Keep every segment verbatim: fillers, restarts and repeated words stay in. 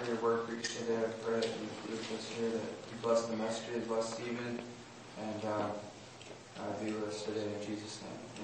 your word preached today. I pray that you bless us here, that you bless the messages, bless Stephen, and uh, uh, be with us today in Jesus'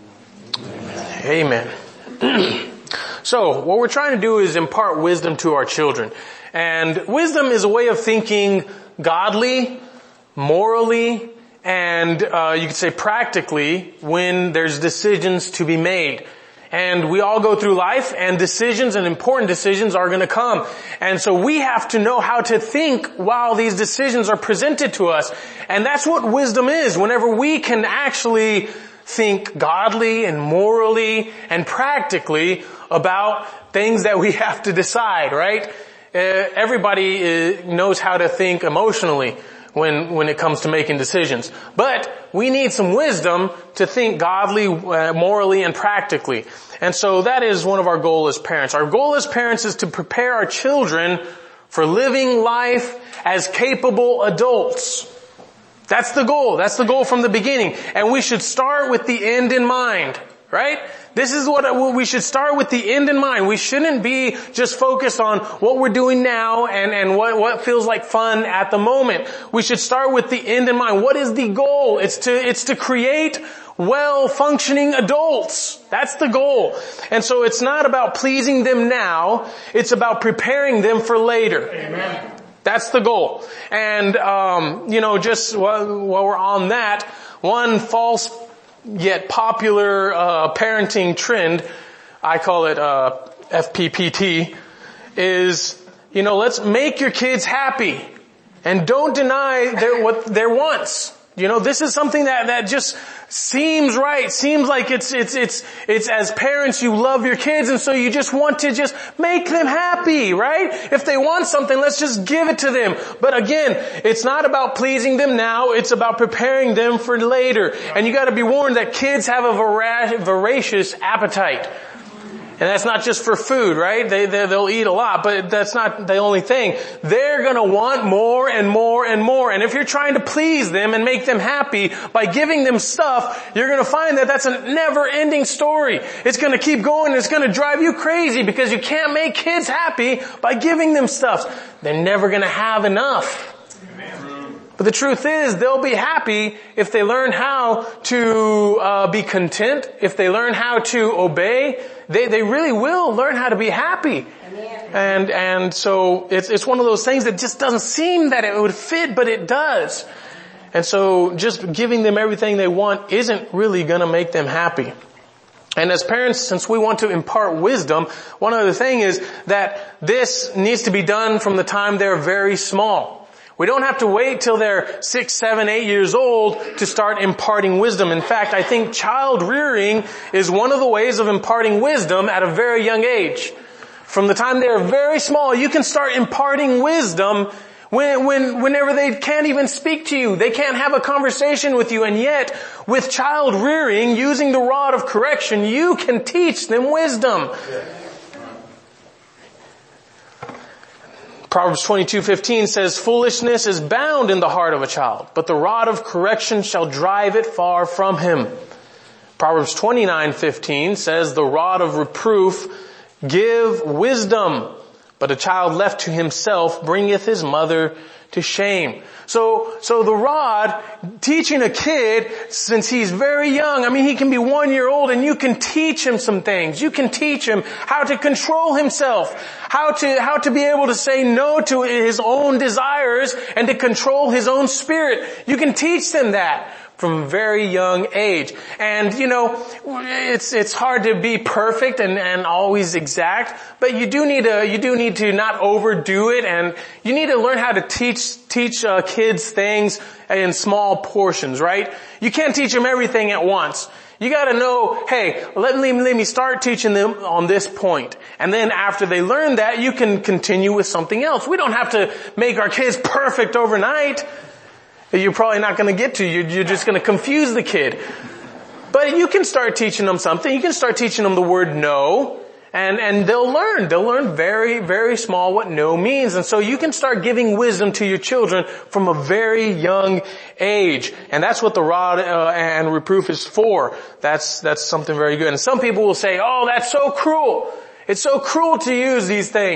name. Amen. Amen. So, what we're trying to do is impart wisdom to our children. And wisdom is a way of thinking godly, morally, and uh, you could say practically when there's decisions to be made. And we all go through life, and decisions and important decisions are going to come. And so we have to know how to think while these decisions are presented to us. And that's what wisdom is. Whenever we can actually think godly and morally and practically about things that we have to decide, right? Uh, everybody uh, knows how to think emotionally when when it comes to making decisions. But we need some wisdom to think godly, uh, morally, and practically. And so that is one of our goals as parents. Our goal as parents is to prepare our children for living life as capable adults. That's the goal. That's the goal from the beginning. And we should start with the end in mind, right? This is what we should start with, the end in mind. We shouldn't be just focused on what we're doing now and, and what, what feels like fun at the moment. We should start with the end in mind. What is the goal? It's to, it's to create well-functioning adults. That's the goal. And so it's not about pleasing them now. It's about preparing them for later. Amen. That's the goal. And, um, you know, just while, while we're on that, one false yet popular uh parenting trend, I call it uh F P P T, is, you know, let's make your kids happy and don't deny their what their wants. You know, this is something that that just seems right, seems like it's it's it's it's as parents you love your kids, and so you just want to just make them happy, right? If they want something, let's just give it to them. But again, it's not about pleasing them now, it's about preparing them for later. And you got to be warned that kids have a vora- voracious appetite. And that's not just for food, right? They, they, they'll eat a lot, but that's not the only thing. They're gonna want more and more and more. And if you're trying to please them and make them happy by giving them stuff, you're gonna find that that's a never-ending story. It's gonna keep going, and it's gonna drive you crazy because you can't make kids happy by giving them stuff. They're never gonna have enough. But the truth is, they'll be happy if they learn how to uh, be content, if they learn how to obey. They they really will learn how to be happy. Amen. And and so it's it's one of those things that just doesn't seem that it would fit, but it does. And so just giving them everything they want isn't really going to make them happy. And as parents, since we want to impart wisdom, one other thing is that this needs to be done from the time they're very small. We don't have to wait till they're six, seven, eight years old to start imparting wisdom. In fact, I think child rearing is one of the ways of imparting wisdom at a very young age. From the time they're very small, you can start imparting wisdom when, when, whenever they can't even speak to you. They can't have a conversation with you. And yet, with child rearing, using the rod of correction, you can teach them wisdom. Proverbs twenty-two fifteen says, foolishness is bound in the heart of a child, but the rod of correction shall drive it far from him. Proverbs twenty-nine fifteen says, the rod of reproof give wisdom, but a child left to himself bringeth his mother to shame. So, so the rod, teaching a kid since he's very young, I mean, he can be one year old and you can teach him some things. You can teach him how to control himself, how to, how to be able to say no to his own desires and to control his own spirit. You can teach them that from a very young age. And, you know, it's, it's hard to be perfect and, and always exact, but you do need to, you do need to not overdo it, and you need to learn how to teach, teach, uh, kids things in small portions, right? You can't teach them everything at once. You gotta know, hey, let me, let me start teaching them on this point. And then after they learn that, you can continue with something else. We don't have to make our kids perfect overnight. You're probably not going to get to. You're, you're just going to confuse the kid. But you can start teaching them something. You can start teaching them the word no. And, and they'll learn. They'll learn very, very small what no means. And so you can start giving wisdom to your children from a very young age. And that's what the rod uh, and reproof is for. That's, that's something very good. And some people will say, oh, that's so cruel. It's so cruel to use these things.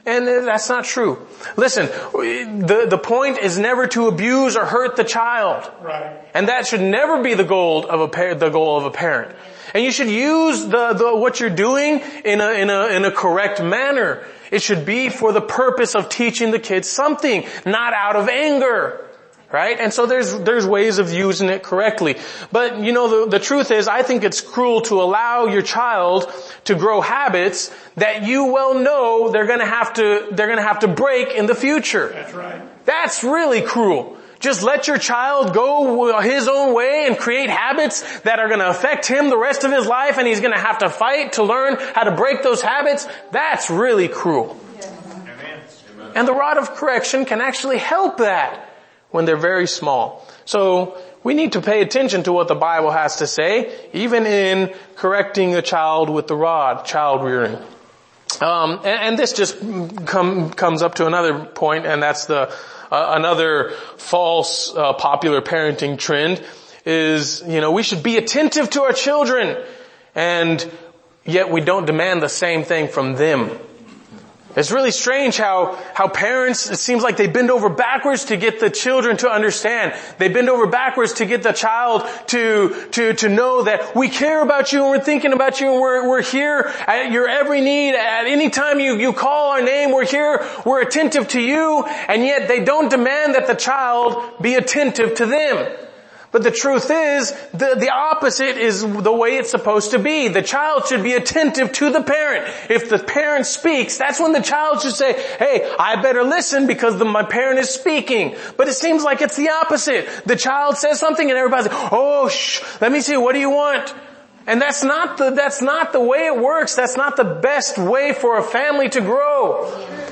And that's not true. Listen, the, the point is never to abuse or hurt the child. Right. And that should never be the goal of a par- the goal of a parent. And you should use the, the what you're doing in a in a in a correct manner. It should be for the purpose of teaching the kids something, not out of anger. Right? And so there's, there's ways of using it correctly. But, you know, the, the truth is, I think it's cruel to allow your child to grow habits that you well know they're gonna have to, they're gonna have to break in the future. That's right. That's really cruel. Just let your child go his own way and create habits that are gonna affect him the rest of his life, and he's gonna have to fight to learn how to break those habits. That's really cruel. Amen. And the rod of correction can actually help that when they're very small. So we need to pay attention to what the Bible has to say, even in correcting a child with the rod, child rearing. Um, and, and this just come, comes up to another point, and that's the uh, another false uh, popular parenting trend is, you know, we should be attentive to our children, and yet we don't demand the same thing from them. It's really strange how, how parents, it seems like they bend over backwards to get the children to understand. They bend over backwards to get the child to, to, to know that we care about you and we're thinking about you and we're, we're here at your every need. At any time you, you call our name, we're here, we're attentive to you, and yet they don't demand that the child be attentive to them. But the truth is, the, the opposite is the way it's supposed to be. The child should be attentive to the parent. If the parent speaks, that's when the child should say, hey, I better listen because the, my parent is speaking. But it seems like it's the opposite. The child says something and everybody's like, oh, shh, let me see, what do you want? And that's not the, that's not the way it works. That's not the best way for a family to grow.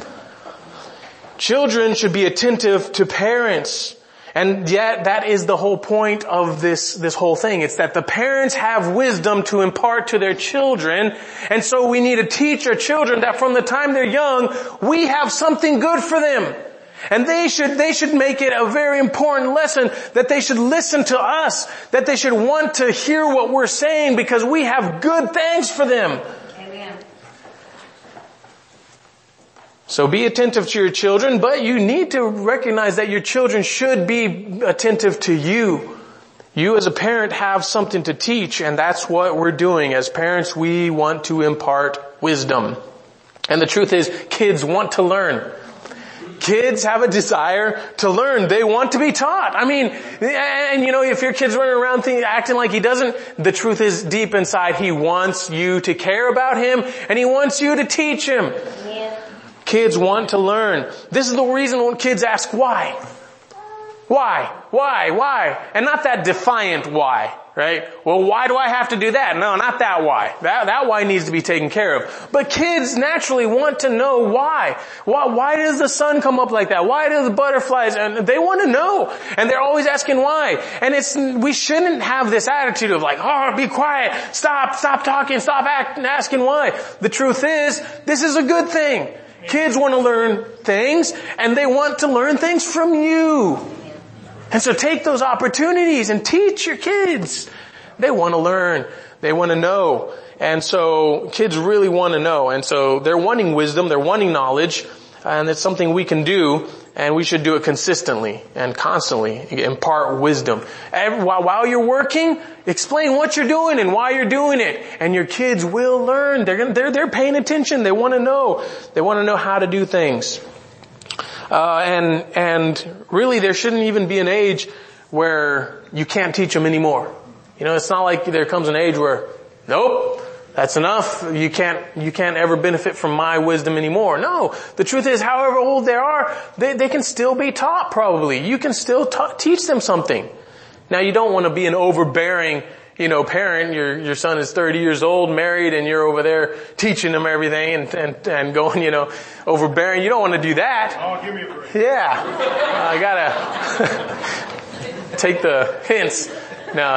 Children should be attentive to parents. And yet that is the whole point of this, this whole thing. It's that the parents have wisdom to impart to their children. And so we need to teach our children that from the time they're young, we have something good for them. And they should, they should make it a very important lesson that they should listen to us, that they should want to hear what we're saying because we have good things for them. So be attentive to your children, but you need to recognize that your children should be attentive to you. You as a parent have something to teach, and that's what we're doing. As parents, we want to impart wisdom. And the truth is, kids want to learn. Kids have a desire to learn. They want to be taught. I mean, and you know, if your kid's running around thinking, acting like he doesn't, the truth is deep inside, he wants you to care about him, and he wants you to teach him. Yeah. Kids want to learn. This is the reason when kids ask why. Why? Why? Why? And not that defiant why, right? Well, why do I have to do that? No, not that why. That, that why needs to be taken care of. But kids naturally want to know why. Why, why does the sun come up like that? Why do the butterflies? And they want to know. And they're always asking why. And it's, we shouldn't have this attitude of like, oh, be quiet. Stop, stop talking. Stop act, asking why. The truth is, this is a good thing. Kids want to learn things, and they want to learn things from you. And so take those opportunities and teach your kids. They want to learn. They want to know. And so kids really want to know. And so they're wanting wisdom, they're wanting knowledge, and it's something we can do, and we should do it consistently and constantly, impart wisdom. And while you're working, explain what you're doing and why you're doing it. And your kids will learn. They're gonna, they're, they're paying attention. They want to know. They want to know how to do things. Uh, and, and really there shouldn't even be an age where you can't teach them anymore. You know, it's not like there comes an age where, nope, that's enough. You can't, you can't ever benefit from my wisdom anymore. No. The truth is, however old they are, they, they can still be taught probably. You can still ta- teach them something. Now you don't want to be an overbearing, you know, parent. Your, your son is thirty years old, married, and you're over there teaching them everything and, and, and going, you know, overbearing. You don't want to do that. Oh, give me a break. Yeah. I gotta take the hints. No.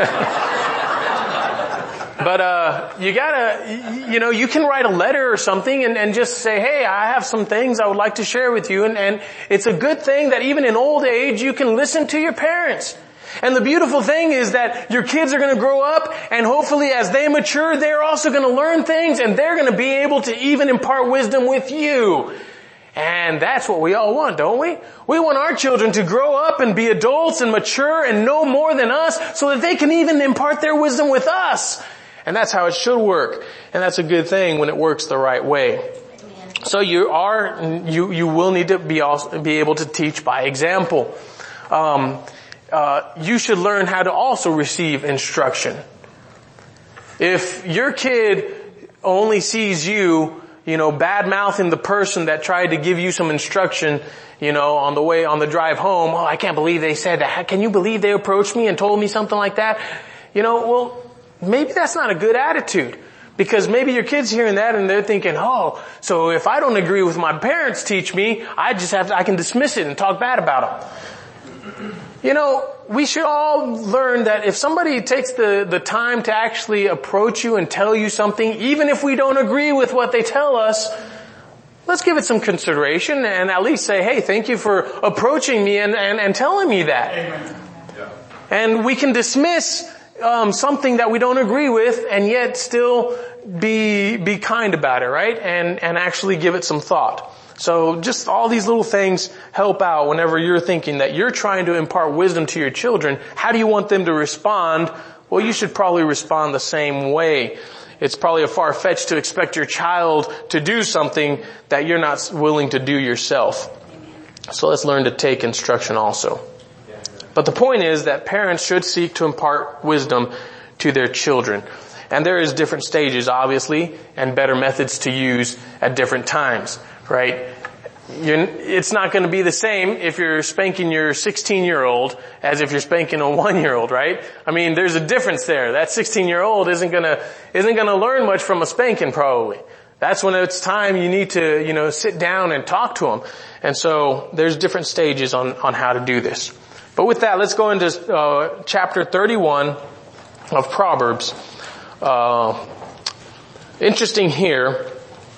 But, uh, you gotta, you know, you can write a letter or something and, and just say, hey, I have some things I would like to share with you. And, and it's a good thing that even in old age, you can listen to your parents. And the beautiful thing is that your kids are going to grow up, and hopefully as they mature, they're also going to learn things, and they're going to be able to even impart wisdom with you. And that's what we all want, don't we? We want our children to grow up and be adults and mature and know more than us so that they can even impart their wisdom with us. And that's how it should work. And that's a good thing when it works the right way. So you are, you, you will need to be also, be able to teach by example. Um, uh, you should learn how to also receive instruction. If your kid only sees you, you know, bad-mouthing the person that tried to give you some instruction, you know, on the way, on the drive home, oh, I can't believe they said that. Can you believe they approached me and told me something like that? You know, well, maybe that's not a good attitude. Because maybe your kid's hearing that and they're thinking, oh, so if I don't agree with my parents teach me, I just have to, I can dismiss it and talk bad about them. You know, we should all learn that if somebody takes the, the time to actually approach you and tell you something, even if we don't agree with what they tell us, let's give it some consideration and at least say, hey, thank you for approaching me and, and, and telling me that. Amen. Yeah. And we can dismiss Um, something that we don't agree with and yet still be, be kind about it, right? And, and actually give it some thought. So just all these little things help out whenever you're thinking that you're trying to impart wisdom to your children. How do you want them to respond? Well, you should probably respond the same way. It's probably a far-fetched to expect your child to do something that you're not willing to do yourself. So let's learn to take instruction also. But the point is that parents should seek to impart wisdom to their children. And there is different stages, obviously, and better methods to use at different times, right? You're, it's not going to be the same if you're spanking your sixteen-year-old as if you're spanking a one-year-old, right? I mean, there's a difference there. That sixteen-year-old isn't going to isn't going to learn much from a spanking, probably. That's when it's time you need to, you know, sit down and talk to them. And so there's different stages on on how to do this. But with that, let's go into uh, chapter thirty-one of Proverbs. Uh, interesting here.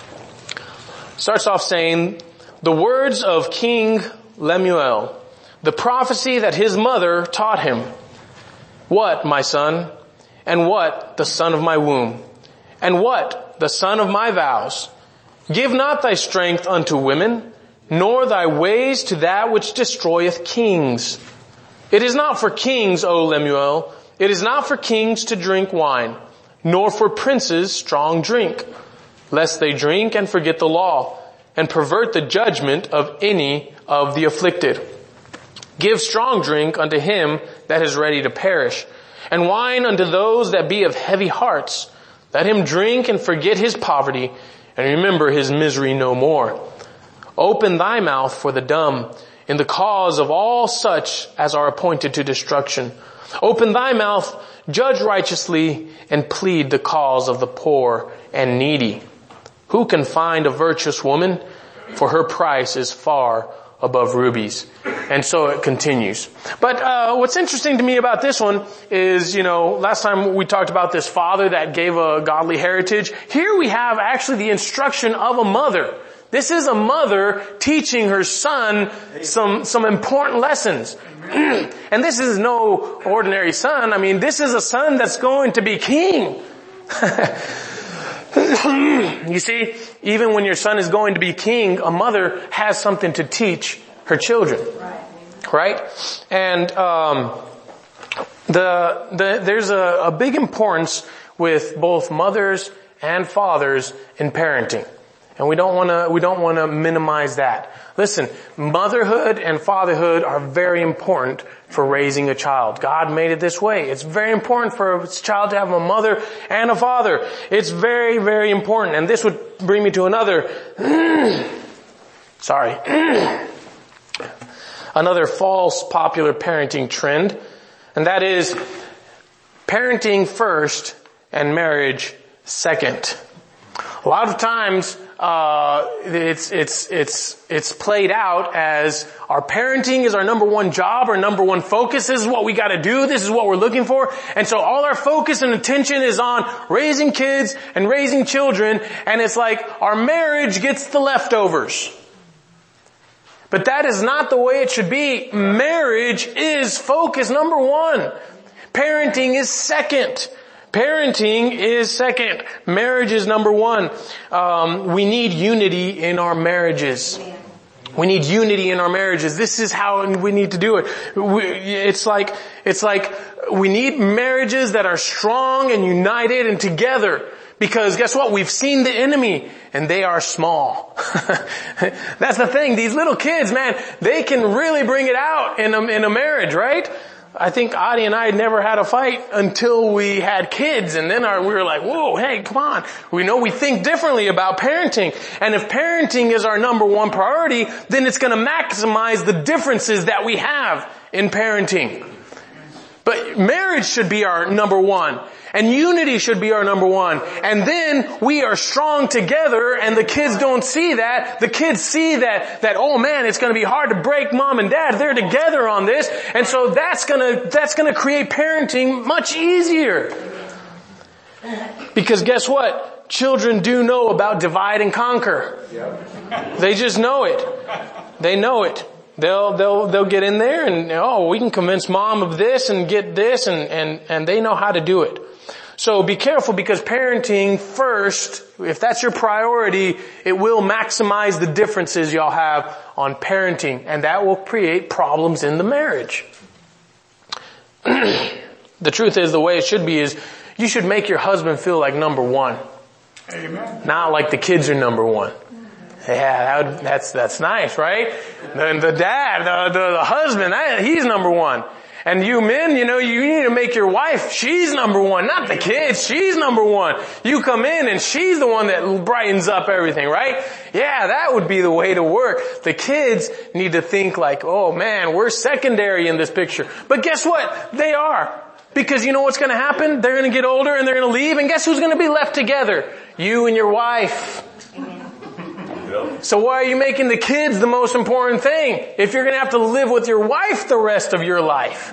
Starts off saying, the words of King Lemuel, the prophecy that his mother taught him. What, my son? And what, the son of my womb? And what, the son of my vows? Give not thy strength unto women, nor thy ways to that which destroyeth kings. It is not for kings, O Lemuel, it is not for kings to drink wine, nor for princes strong drink, lest they drink and forget the law, and pervert the judgment of any of the afflicted. Give strong drink unto him that is ready to perish, and wine unto those that be of heavy hearts. Let him drink and forget his poverty, and remember his misery no more. Open thy mouth for the dumb, in the cause of all such as are appointed to destruction. Open thy mouth, judge righteously, and plead the cause of the poor and needy. Who can find a virtuous woman? For her price is far above rubies. And so it continues. But uh what's interesting to me about this one is, you know, last time we talked about this father that gave a godly heritage. Here we have actually the instruction of a mother. This is a mother teaching her son some, some important lessons. And this is no ordinary son. I mean, this is a son that's going to be king. You see, even when your son is going to be king, a mother has something to teach her children. Right? And, um, the, the, there's a, a big importance with both mothers and fathers in parenting. And we don't want to, we don't want to minimize that. Listen, motherhood and fatherhood are very important for raising a child. God made it this way. It's very important for a child to have a mother and a father. It's very, very important. And this would bring me to another, sorry, another false popular parenting trend. And that is parenting first and marriage second. A lot of times, Uh, it's, it's, it's, it's played out as our parenting is our number one job, our number one focus. This is what we gotta do. This is what we're looking for. And so all our focus and attention is on raising kids and raising children. And it's like our marriage gets the leftovers. But that is not the way it should be. Marriage is focus number one. Parenting is second. Parenting is second. Marriage is number one. Um, we need unity in our marriages. We need unity in our marriages. This is how we need to do it. We, it's like, it's like we need marriages that are strong and united and together. Because guess what? We've seen the enemy and they are small. That's the thing. These little kids, man, they can really bring it out in a, in a marriage, right? I think Adi and I had never had a fight until we had kids, and then our, we were like, whoa, hey, come on. We know we think differently about parenting. And if parenting is our number one priority, then it's going to maximize the differences that we have in parenting. But marriage should be our number one. And unity should be our number one. And then we are strong together, and the kids don't see that. The kids see that, that, oh man, it's gonna be hard to break mom and dad. They're together on this. And so that's gonna, that's gonna create parenting much easier. Because guess what? Children do know about divide and conquer. They just know it. They know it. They'll, they'll, they'll get in there and, oh, we can convince mom of this and get this, and, and, and they know how to do it. So be careful, because parenting first, if that's your priority, it will maximize the differences y'all have on parenting, and that will create problems in the marriage. The truth is, the way it should be is, you should make your husband feel like number one. Amen. Not like the kids are number one. Yeah, that would, that's, that's nice, right? The, the dad, the, the, the husband, that, he's number one. And you men, you know, you need to make your wife, she's number one, not the kids, she's number one. You come in and she's the one that brightens up everything, right? Yeah, that would be the way to work. The kids need to think like, oh man, we're secondary in this picture. But guess what? They are. Because you know what's going to happen? They're going to get older and they're going to leave, and guess who's going to be left together? You and your wife. So why are you making the kids the most important thing if you're going to have to live with your wife the rest of your life?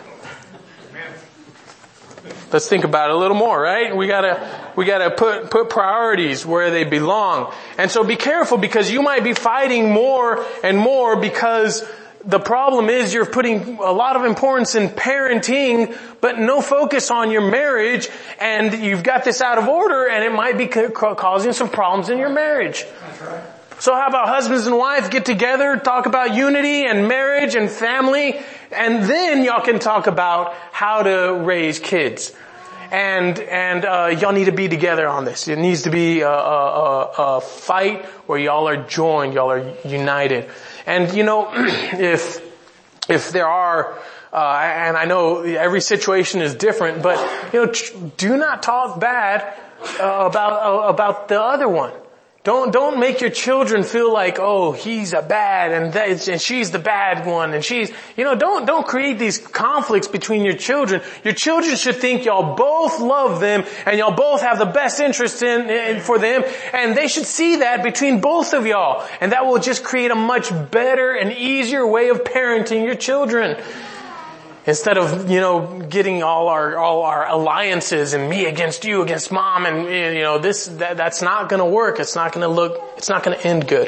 Let's think about it a little more, right? We gotta, we gotta put, put priorities where they belong. And so be careful, because you might be fighting more and more, because the problem is you're putting a lot of importance in parenting, but no focus on your marriage, and you've got this out of order, and it might be ca- causing some problems in your marriage. That's right. So how about husbands and wives get together, talk about unity and marriage and family, and then y'all can talk about how to raise kids. And, and, uh, y'all need to be together on this. It needs to be a, a, a fight where y'all are joined, y'all are united. And you know, if, if there are, uh, and I know every situation is different, but you know, do not talk bad uh, about, uh, about the other one. Don't, don't make your children feel like, oh, he's a bad and that, and she's the bad one, and she's, you know, don't, don't create these conflicts between your children. Your children should think y'all both love them and y'all both have the best interest in, in for them, and they should see that between both of y'all, and that will just create a much better and easier way of parenting your children. Instead of, you know, getting all our, all our alliances and me against you against mom, and, you know, this, that, that's not gonna work. It's not gonna look, it's not gonna end good.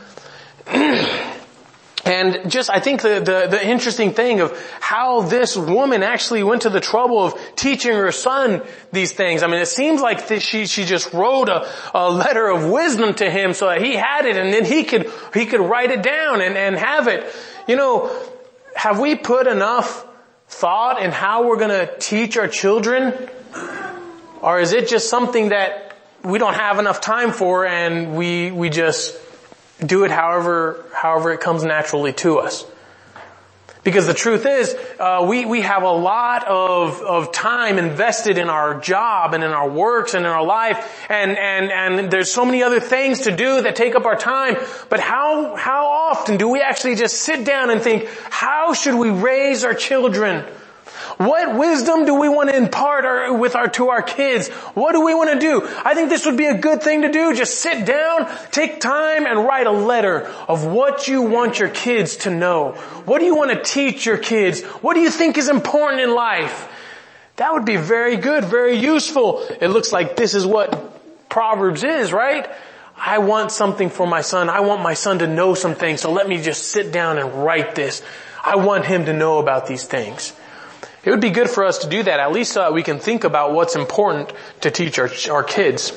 And just, I think the, the, the interesting thing of how this woman actually went to the trouble of teaching her son these things. I mean, it seems like this, she, she just wrote a, a letter of wisdom to him so that he had it, and then he could, he could write it down and, and have it. You know, have we put enough thought in how we're going to teach our children? Or is it just something that we don't have enough time for, and we we just do it however however it comes naturally to us? Because the truth is, uh, we, we have a lot of, of time invested in our job and in our works and in our life, and, and, and there's so many other things to do that take up our time. But how, how often do we actually just sit down and think, how should we raise our children? What wisdom do we want to impart our, with our, to our kids? What do we want to do? I think this would be a good thing to do. Just sit down, take time, and write a letter of what you want your kids to know. What do you want to teach your kids? What do you think is important in life? That would be very good, very useful. It looks like this is what Proverbs is, right? I want something for my son. I want my son to know some things. So let me just sit down and write this. I want him to know about these things. It would be good for us to do that. At least uh, we can think about what's important to teach our, our kids.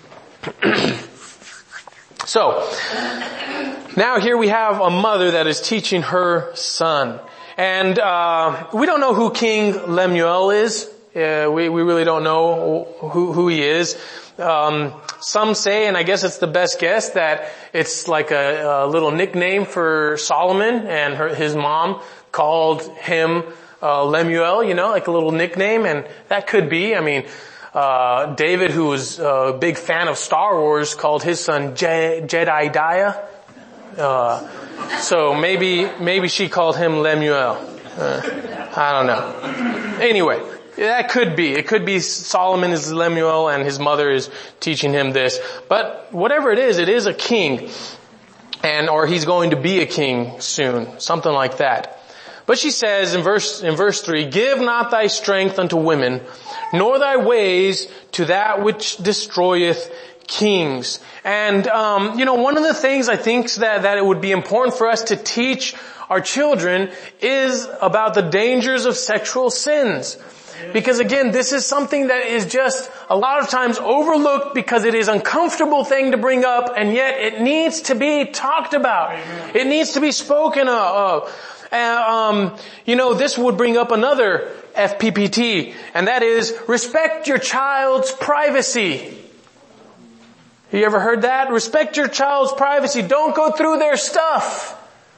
So, now here we have a mother that is teaching her son. And uh we don't know who King Lemuel is. Uh, we, we really don't know who, who he is. Um Some say, and I guess it's the best guess, that it's like a, a little nickname for Solomon, and her, his mom called him uh, Lemuel, you know, like a little nickname, and that could be. I mean, uh David, who was a big fan of Star Wars, called his son Je- Jedediah. Uh so maybe maybe she called him Lemuel. Uh, I don't know. Anyway. That could be. It could be Solomon is Lemuel and his mother is teaching him this. But whatever it is, it is a king. And, or he's going to be a king soon. Something like that. But she says in verse, in verse three, give not thy strength unto women, nor thy ways to that which destroyeth kings. And, um, you know, one of the things I think that, that it would be important for us to teach our children is about the dangers of sexual sins. Because again, this is something that is just a lot of times overlooked because it is an uncomfortable thing to bring up, and yet it needs to be talked about. Amen. It needs to be spoken of. Uh, um, you know, this would bring up another F P P T, and that is respect your child's privacy. You ever heard that? Respect your child's privacy. Don't go through their stuff.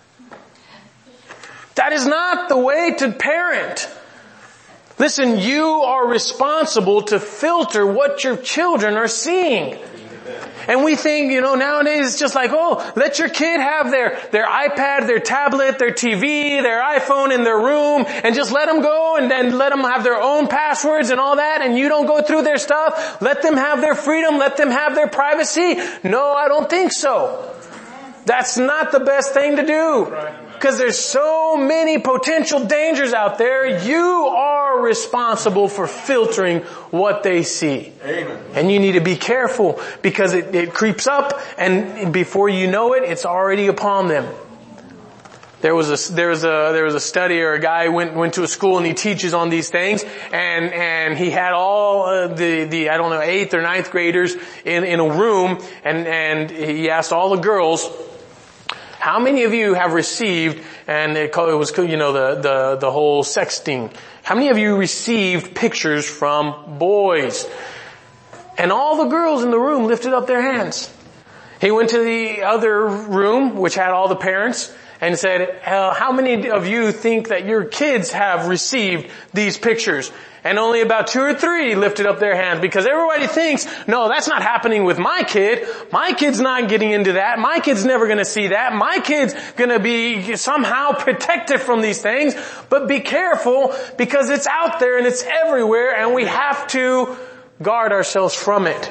That is not the way to parent. Listen, you are responsible to filter what your children are seeing. And we think, you know, nowadays it's just like, oh, let your kid have their, their iPad, their tablet, their T V, their iPhone in their room, and just let them go and then let them have their own passwords and all that, and you don't go through their stuff. Let them have their freedom. Let them have their privacy. No, I don't think so. That's not the best thing to do. Because there's so many potential dangers out there. You are responsible for filtering what they see. Amen. And you need to be careful because it, it creeps up, and before you know it, it's already upon them. There was a, there was a, there was a study, or a guy went, went to a school and he teaches on these things, and, and he had all uh, the, the, I don't know, eighth or ninth graders in, in a room, and, and he asked all the girls, how many of you have received, and it was, you know, the, the, the whole sexting. How many of you received pictures from boys? And all the girls in the room lifted up their hands. He went to the other room, which had all the parents, and said, uh, how many of you think that your kids have received these pictures? And only about two or three lifted up their hands, because everybody thinks, no, that's not happening with my kid. My kid's not getting into that. My kid's never going to see that. My kid's going to be somehow protected from these things. But be careful, because it's out there and it's everywhere, and we have to guard ourselves from it.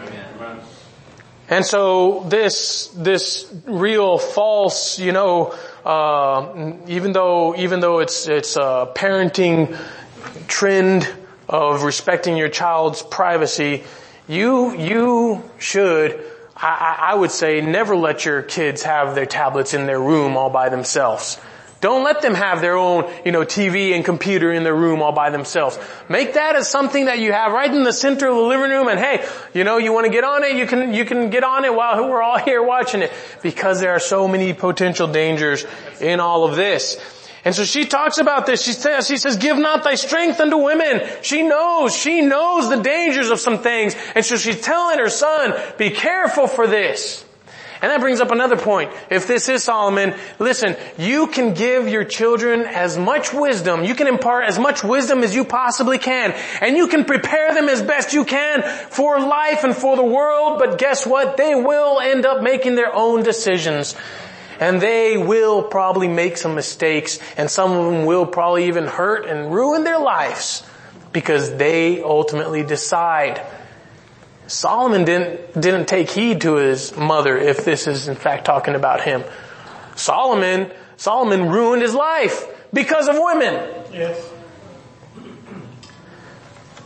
And so this, this real false, you know, uh, even though, even though it's, it's a parenting trend of respecting your child's privacy, you, you should, I, I would say, never let your kids have their tablets in their room all by themselves. Don't let them have their own, you know, T V and computer in their room all by themselves. Make that as something that you have right in the center of the living room, and hey, you know, you want to get on it, you can, you can get on it while we're all here watching it, because there are so many potential dangers in all of this. And so she talks about this. She says, she says, give not thy strength unto women. She knows, she knows the dangers of some things. And so she's telling her son, be careful for this. And that brings up another point. If this is Solomon, listen, you can give your children as much wisdom, you can impart as much wisdom as you possibly can, and you can prepare them as best you can for life and for the world, but guess what? They will end up making their own decisions. And they will probably make some mistakes, and some of them will probably even hurt and ruin their lives, because they ultimately decide. Solomon didn't, didn't take heed to his mother, if this is in fact talking about him. Solomon, Solomon ruined his life because of women. Yes.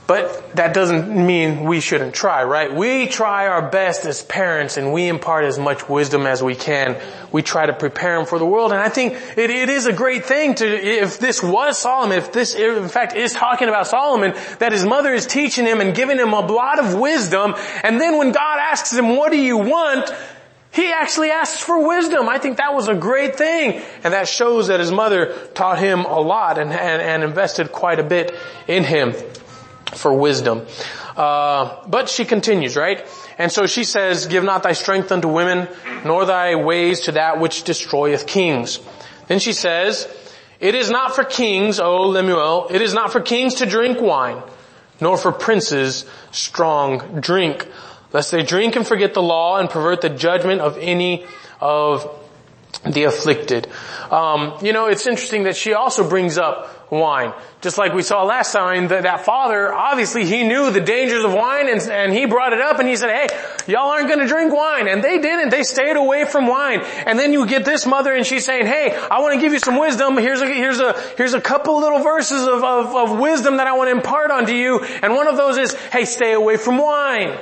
But that doesn't mean we shouldn't try, right? We try our best as parents and we impart as much wisdom as we can. We try to prepare them for the world. And I think it, it is a great thing to, if this was Solomon, if this in fact is talking about Solomon, that his mother is teaching him and giving him a lot of wisdom. And then when God asks him, what do you want? He actually asks for wisdom. I think that was a great thing. And that shows that his mother taught him a lot and, and, and invested quite a bit in him for wisdom. Uh, but she continues, right? And so she says, give not thy strength unto women, nor thy ways to that which destroyeth kings. Then she says, it is not for kings, O Lemuel, it is not for kings to drink wine, nor for princes strong drink, lest they drink and forget the law and pervert the judgment of any of the afflicted. Um, you know, it's interesting that she also brings up wine. Just like we saw last time, that, that father, obviously he knew the dangers of wine and, and he brought it up and he said, hey, y'all aren't gonna drink wine. And they didn't. They stayed away from wine. And then you get this mother and she's saying, hey, I want to give you some wisdom. Here's a, here's a, here's a couple little verses of, of, of wisdom that I want to impart onto you. And one of those is, hey, stay away from wine.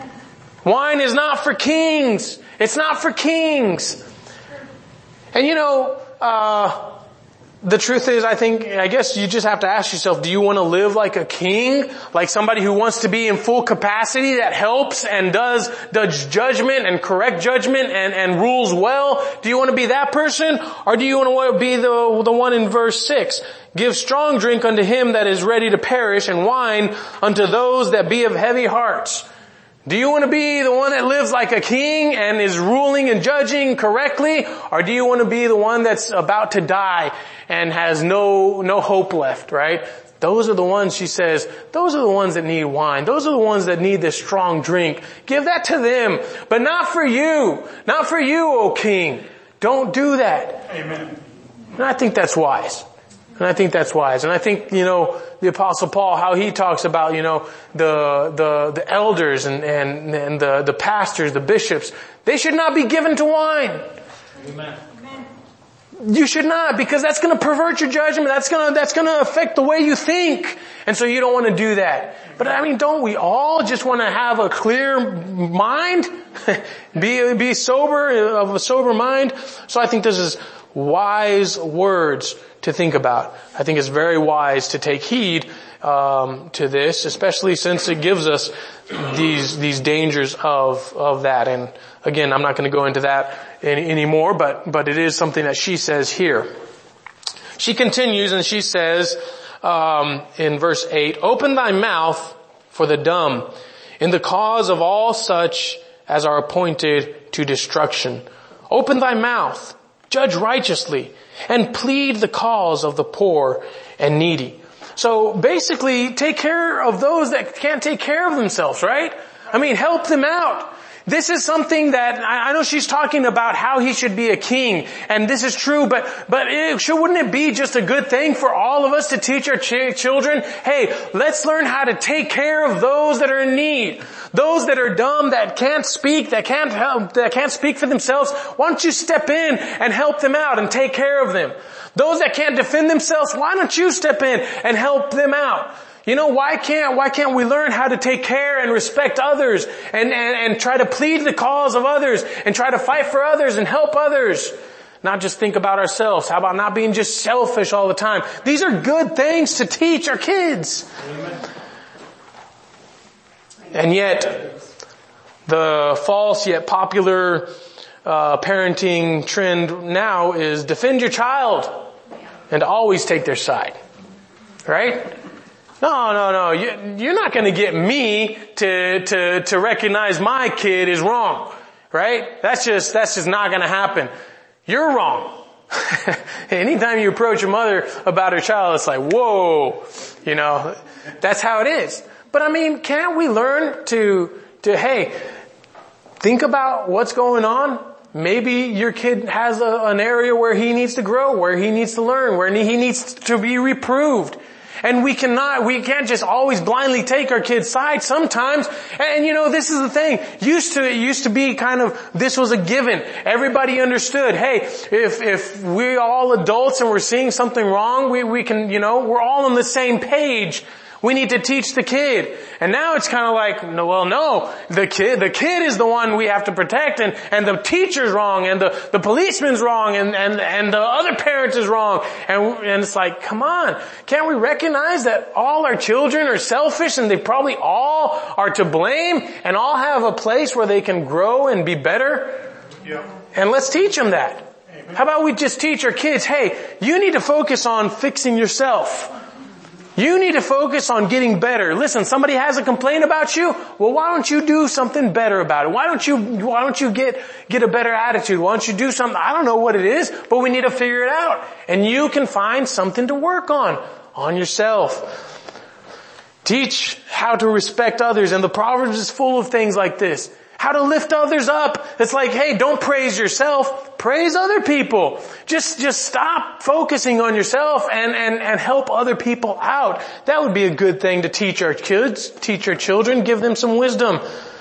Wine is not for kings. It's not for kings. And you know, uh, the truth is, I think, I guess you just have to ask yourself, do you want to live like a king? Like somebody who wants to be in full capacity, that helps and does, does judgment and correct judgment and, and rules well? Do you want to be that person? Or do you want to be the, the one in verse six? Give strong drink unto him that is ready to perish, and wine unto those that be of heavy hearts. Do you want to be the one that lives like a king and is ruling and judging correctly? Or do you want to be the one that's about to die and has no, no hope left, right? Those are the ones, she says, those are the ones that need wine. Those are the ones that need this strong drink. Give that to them, but not for you. Not for you, O king. Don't do that. Amen. And I think that's wise. And I think that's wise. And I think, you know, the Apostle Paul, how he talks about, you know, the, the, the elders and, and, and the, the pastors, the bishops, they should not be given to wine. Amen. You should not, because that's going to pervert your judgment. That's going to, that's going to affect the way you think. And so you don't want to do that. But I mean, don't we all just want to have a clear mind? be, be sober, of a sober mind? So I think this is wise words to think about. I think it's very wise to take heed um, to this, especially since it gives us these these dangers of of that. And again, I'm not going to go into that any, anymore, but but it is something that she says here. She continues and she says um, in verse eight, "Open thy mouth for the dumb, in the cause of all such as are appointed to destruction. Open thy mouth, judge righteously, and plead the cause of the poor and needy." So basically, take care of those that can't take care of themselves, right? I mean, help them out. This is something that, I know she's talking about how he should be a king, and this is true, but, but it, sure, wouldn't it be just a good thing for all of us to teach our ch- children, hey, let's learn how to take care of those that are in need. Those that are dumb, that can't speak, that can't help, that can't speak for themselves, why don't you step in and help them out and take care of them? Those that can't defend themselves, why don't you step in and help them out? You know, why can't, why can't we learn how to take care and respect others and, and, and try to plead the cause of others and try to fight for others and help others? Not just think about ourselves. How about not being just selfish all the time? These are good things to teach our kids. Amen. And yet, the false yet popular uh, parenting trend now is defend your child and always take their side. Right? No, no, no. You, you're not going to get me to, to, to recognize my kid is wrong. Right? That's just, that's just not going to happen. You're wrong. Anytime you approach a mother about her child, it's like, whoa, you know, that's how it is. But I mean, can't we learn to, to, hey, think about what's going on? Maybe your kid has a, an area where he needs to grow, where he needs to learn, where he needs to be reproved. And we cannot, we can't just always blindly take our kids' side sometimes. And you know, this is the thing. Used to, it used to be kind of, this was a given. Everybody understood, hey, if, if we're all adults and we're seeing something wrong, we, we can, you know, we're all on the same page. We need to teach the kid. And now it's kind of like, no, well, no, the kid, the kid is the one we have to protect, and, and the teacher's wrong, and the, the policeman's wrong, and, and, and the other parent is wrong. And, and it's like, come on, can't we recognize that all our children are selfish, and they probably all are to blame, and all have a place where they can grow and be better? Yep. And let's teach them that. How about we just teach our kids, hey, you need to focus on fixing yourself. You need to focus on getting better. Listen, somebody has a complaint about you. Well, why don't you do something better about it? Why don't you, why don't you get, get a better attitude? Why don't you do something? I don't know what it is, but we need to figure it out. And you can find something to work on, on yourself. Teach how to respect others. And the Proverbs is full of things like this. How to lift others up. It's like, hey, don't praise yourself. Praise other people. Just, just stop focusing on yourself and, and, and help other people out. That would be a good thing to teach our kids, teach our children, give them some wisdom.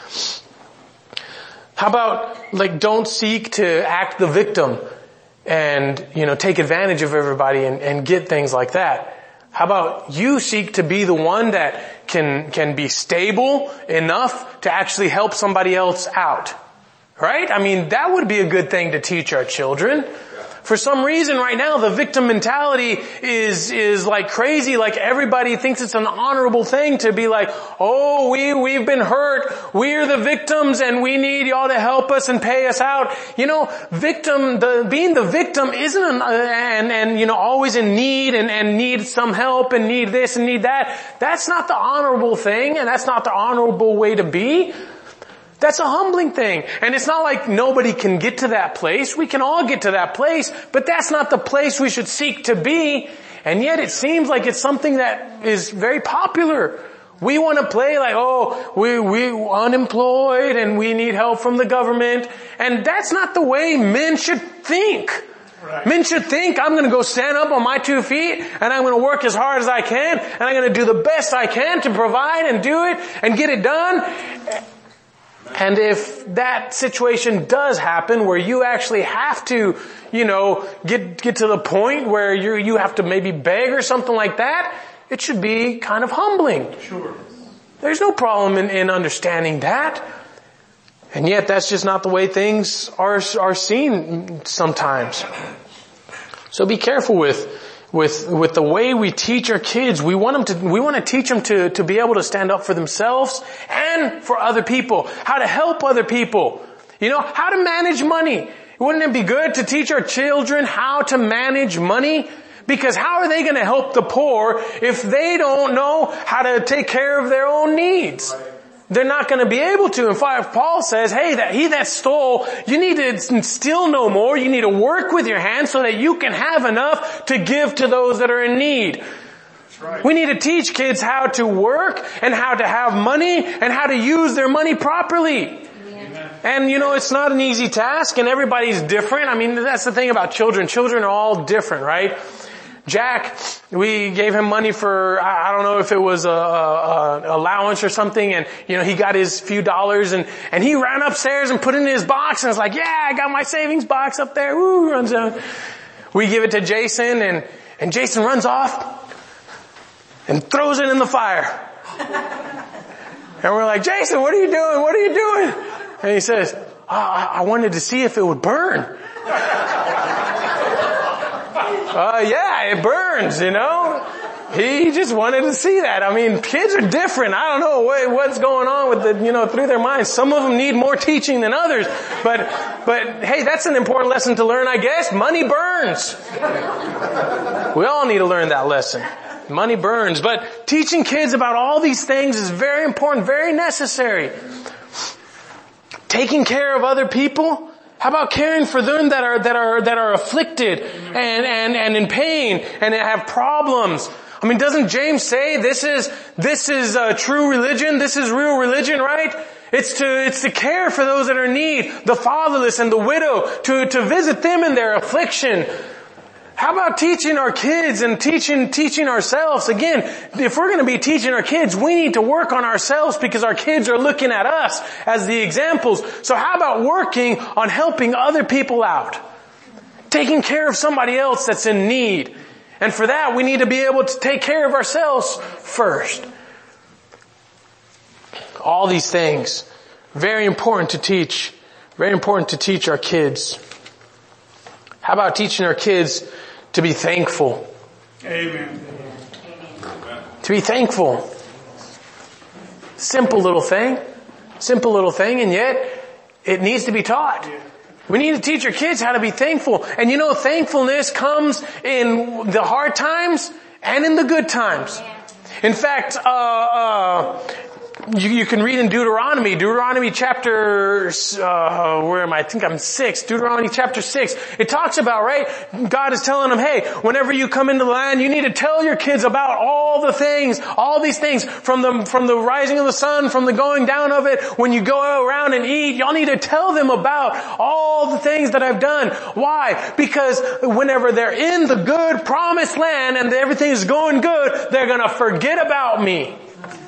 How about, like, don't seek to act the victim and, you know, take advantage of everybody and, and get things like that. How about you seek to be the one that can, can be stable enough to actually help somebody else out? Right? I mean, that would be a good thing to teach our children. For some reason right now, the victim mentality is, is like crazy. Like everybody thinks it's an honorable thing to be like, oh, we, we've been hurt. We're the victims and we need y'all to help us and pay us out. You know, victim, the, being the victim isn't an, and, and, you know, always in need and, and need some help and need this and need that. That's not the honorable thing, and that's not the honorable way to be. That's a humbling thing. And it's not like nobody can get to that place. We can all get to that place, but that's not the place we should seek to be. And yet it seems like it's something that is very popular. We want to play like, oh, we, we unemployed and we need help from the government. And that's not the way men should think. Right. Men should think, I'm going to go stand up on my two feet and I'm going to work as hard as I can and I'm going to do the best I can to provide and do it and get it done. And if that situation does happen where you actually have to, you know, get, get to the point where you, you have to maybe beg or something like that, it should be kind of humbling. Sure. There's no problem in, in understanding that. And yet that's just not the way things are, are seen sometimes. So be careful with, with, with the way we teach our kids. We want them to, we want to teach them to, to be able to stand up for themselves and for other people. How to help other people. You know, how to manage money. Wouldn't it be good to teach our children how to manage money? Because how are they going to help the poor if they don't know how to take care of their own needs? They're not going to be able to. In fact, Paul says, hey, that he that stole, you need to steal no more. You need to work with your hands so that you can have enough to give to those that are in need. That's right. We need to teach kids how to work and how to have money and how to use their money properly. Amen. And you know, it's not an easy task and everybody's different. I mean, that's the thing about children. Children are all different, right? Jack, we gave him money for, I don't know if it was a, a, a allowance or something, and, you know, he got his few dollars, and, and he ran upstairs and put it in his box, and was like, yeah, I got my savings box up there, woo, runs out. We give it to Jason, and, and Jason runs off and throws it in the fire. And we're like, Jason, what are you doing? What are you doing? And he says, oh, I wanted to see if it would burn. Uh, yeah, it burns, you know. He just wanted to see that. I mean, kids are different. I don't know what, what's going on with the, you know, through their minds. Some of them need more teaching than others. But, but hey, that's an important lesson to learn, I guess. Money burns. We all need to learn that lesson. Money burns. But teaching kids about all these things is very important, very necessary. Taking care of other people. How about caring for them that are, that are, that are afflicted and, and, and in pain and have problems? I mean, doesn't James say this is, this is a true religion? This is real religion, right? It's to, it's to care for those that are in need, the fatherless and the widow, to, to visit them in their affliction. How about teaching our kids and teaching, teaching ourselves? Again, if we're going to be teaching our kids, we need to work on ourselves because our kids are looking at us as the examples. So how about working on helping other people out? Taking care of somebody else that's in need. And for that, we need to be able to take care of ourselves first. All these things, very important to teach. Very important to teach our kids. How about teaching our kids to be thankful? Amen. To be thankful. Simple little thing. Simple little thing, and yet it needs to be taught. We need to teach our kids how to be thankful. And you know, thankfulness comes in the hard times and in the good times. In fact, uh, uh, you, you can read in Deuteronomy, Deuteronomy chapter, uh, where am I? I think I'm six. Deuteronomy chapter six. It talks about, right? God is telling them, hey, whenever you come into the land, you need to tell your kids about all the things, all these things, from the, from the rising of the sun, from the going down of it, when you go around and eat, y'all need to tell them about all the things that I've done. Why? Because whenever they're in the good promised land and everything is going good, they're gonna forget about me.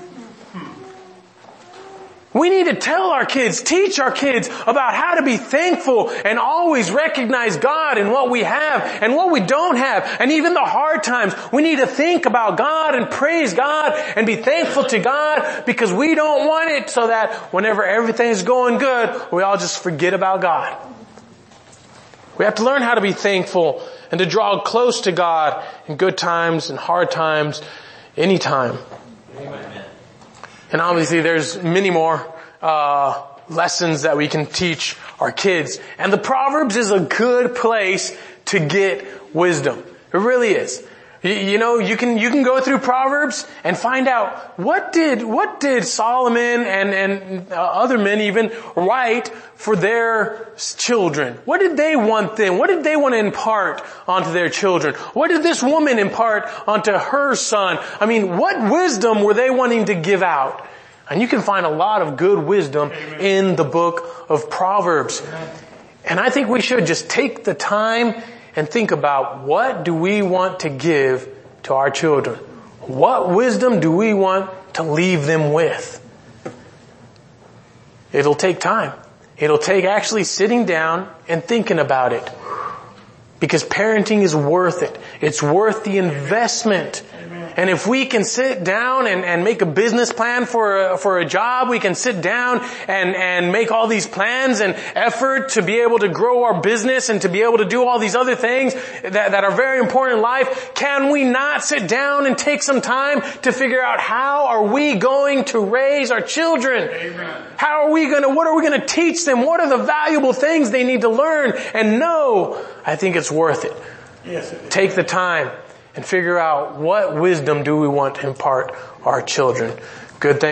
We need to tell our kids, teach our kids about how to be thankful and always recognize God in what we have and what we don't have. And even the hard times, we need to think about God and praise God and be thankful to God, because we don't want it so that whenever everything's going good, we all just forget about God. We have to learn how to be thankful and to draw close to God in good times and hard times, anytime. Amen. And obviously there's many more uh lessons that we can teach our kids. And the Proverbs is a good place to get wisdom. It really is. You, you know, you can, you can go through Proverbs and find out what did, what did Solomon and, and uh, other men even write for their children? What did they want them? What did they want to impart onto their children? What did this woman impart onto her son? I mean, what wisdom were they wanting to give out? And you can find a lot of good wisdom Amen. In the book of Proverbs. Amen. And I think we should just take the time and think about, what do we want to give to our children? What wisdom do we want to leave them with? It'll take time. It'll take actually sitting down and thinking about it. Because parenting is worth it. It's worth the investment. And if we can sit down and, and make a business plan for a, for a job, we can sit down and, and make all these plans and effort to be able to grow our business and to be able to do all these other things that, that are very important in life. Can we not sit down and take some time to figure out, how are we going to raise our children? Amen. How are we going to, what are we going to teach them? What are the valuable things they need to learn and know? I think it's worth it. Yes, it is. Take the time and figure out, what wisdom do we want to impart our children. Good thing.